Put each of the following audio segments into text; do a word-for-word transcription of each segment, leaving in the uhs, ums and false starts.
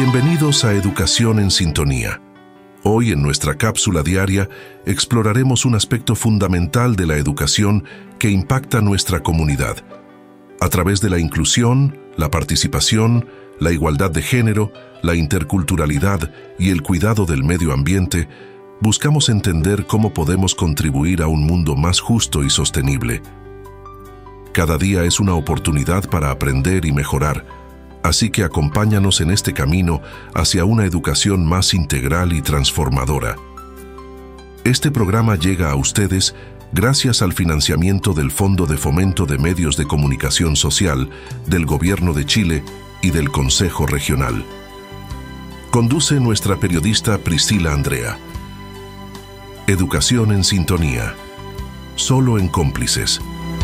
Bienvenidos a Educación en Sintonía. Hoy, en nuestra cápsula diaria, exploraremos un aspecto fundamental de la educación que impacta nuestra comunidad. A través de la inclusión, la participación, la igualdad de género, la interculturalidad y el cuidado del medio ambiente, buscamos entender cómo podemos contribuir a un mundo más justo y sostenible. Cada día es una oportunidad para aprender y mejorar, así que acompáñanos en este camino hacia una educación más integral y transformadora. Este programa llega a ustedes gracias al financiamiento del Fondo de Fomento de Medios de Comunicación Social del Gobierno de Chile y del Consejo Regional. Conduce nuestra periodista Priscila Andrea. Educación en Sintonía. Solo en Cómplices.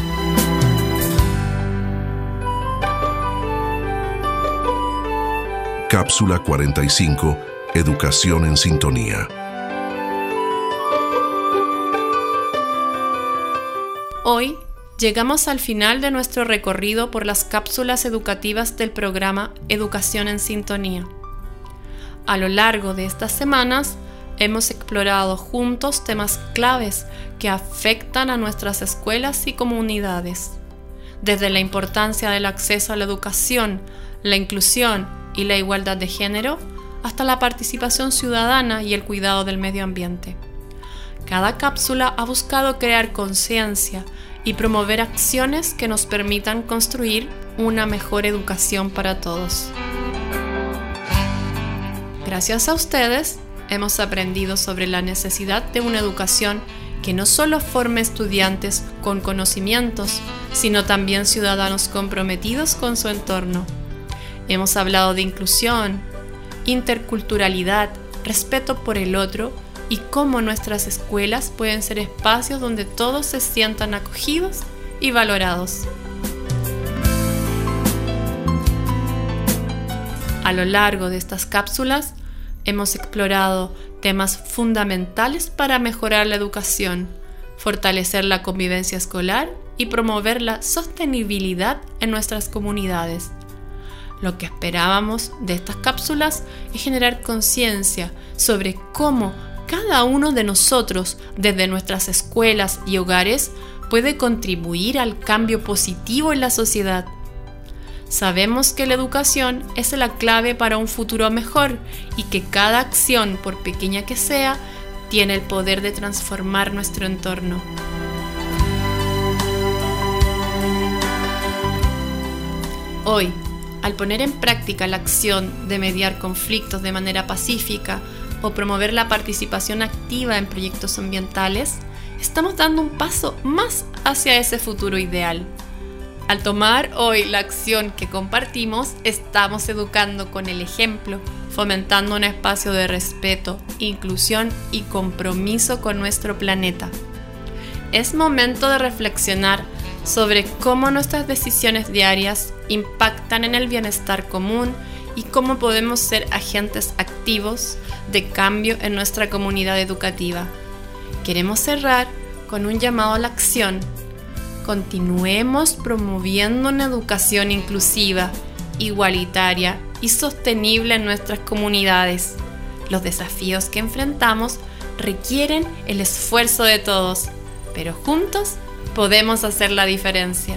Cápsula cuarenta y cinco. Educación en Sintonía. Hoy llegamos al final de nuestro recorrido por las cápsulas educativas del programa Educación en Sintonía. A lo largo de estas semanas hemos explorado juntos temas claves que afectan a nuestras escuelas y comunidades, desde la importancia del acceso a la educación, la inclusión y la igualdad de género, hasta la participación ciudadana y el cuidado del medio ambiente. Cada cápsula ha buscado crear conciencia y promover acciones que nos permitan construir una mejor educación para todos. Gracias a ustedes, hemos aprendido sobre la necesidad de una educación que no solo forme estudiantes con conocimientos, sino también ciudadanos comprometidos con su entorno. Hemos hablado de inclusión, interculturalidad, respeto por el otro y cómo nuestras escuelas pueden ser espacios donde todos se sientan acogidos y valorados. A lo largo de estas cápsulas hemos explorado temas fundamentales para mejorar la educación, fortalecer la convivencia escolar y promover la sostenibilidad en nuestras comunidades. Lo que esperábamos de estas cápsulas es generar conciencia sobre cómo cada uno de nosotros, desde nuestras escuelas y hogares, puede contribuir al cambio positivo en la sociedad. Sabemos que la educación es la clave para un futuro mejor y que cada acción, por pequeña que sea, tiene el poder de transformar nuestro entorno. Hoy, al poner en práctica la acción de mediar conflictos de manera pacífica o promover la participación activa en proyectos ambientales, estamos dando un paso más hacia ese futuro ideal. Al tomar hoy la acción que compartimos, estamos educando con el ejemplo, fomentando un espacio de respeto, inclusión y compromiso con nuestro planeta. Es momento de reflexionar sobre cómo nuestras decisiones diarias impactan en el bienestar común y cómo podemos ser agentes activos de cambio en nuestra comunidad educativa. Queremos cerrar con un llamado a la acción. Continuemos promoviendo una educación inclusiva, igualitaria y sostenible en nuestras comunidades. Los desafíos que enfrentamos requieren el esfuerzo de todos, pero juntos podemos hacer la diferencia.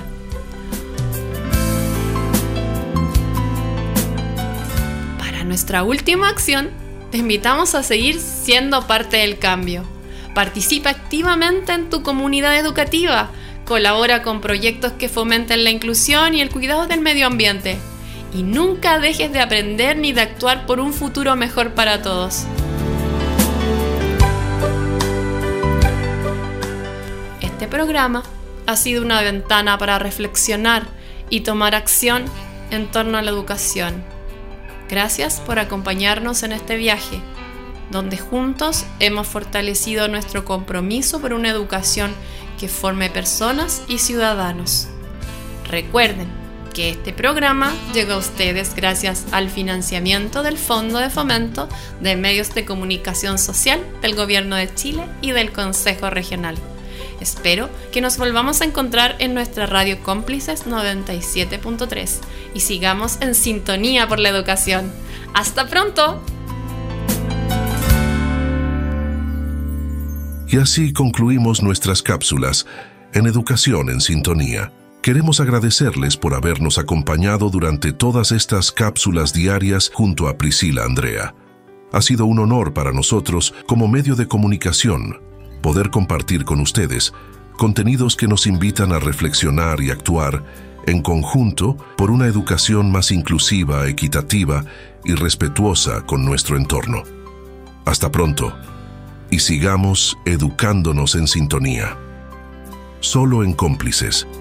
Para nuestra última acción, te invitamos a seguir siendo parte del cambio. Participa activamente en tu comunidad educativa. Colabora con proyectos que fomenten la inclusión y el cuidado del medio ambiente. Y nunca dejes de aprender ni de actuar por un futuro mejor para todos. Este programa ha sido una ventana para reflexionar y tomar acción en torno a la educación. Gracias por acompañarnos en este viaje, donde juntos hemos fortalecido nuestro compromiso por una educación que forme personas y ciudadanos. Recuerden que este programa llega a ustedes gracias al financiamiento del Fondo de Fomento de Medios de Comunicación Social del Gobierno de Chile y del Consejo Regional. Espero que nos volvamos a encontrar en nuestra radio Cómplices noventa y siete punto tres y sigamos en sintonía por la educación. ¡Hasta pronto! Y así concluimos nuestras cápsulas en Educación en Sintonía. Queremos agradecerles por habernos acompañado durante todas estas cápsulas diarias junto a Priscila Andrea. Ha sido un honor para nosotros, como medio de comunicación, poder compartir con ustedes contenidos que nos invitan a reflexionar y actuar en conjunto por una educación más inclusiva, equitativa y respetuosa con nuestro entorno. Hasta pronto y sigamos educándonos en sintonía. Solo en Cómplices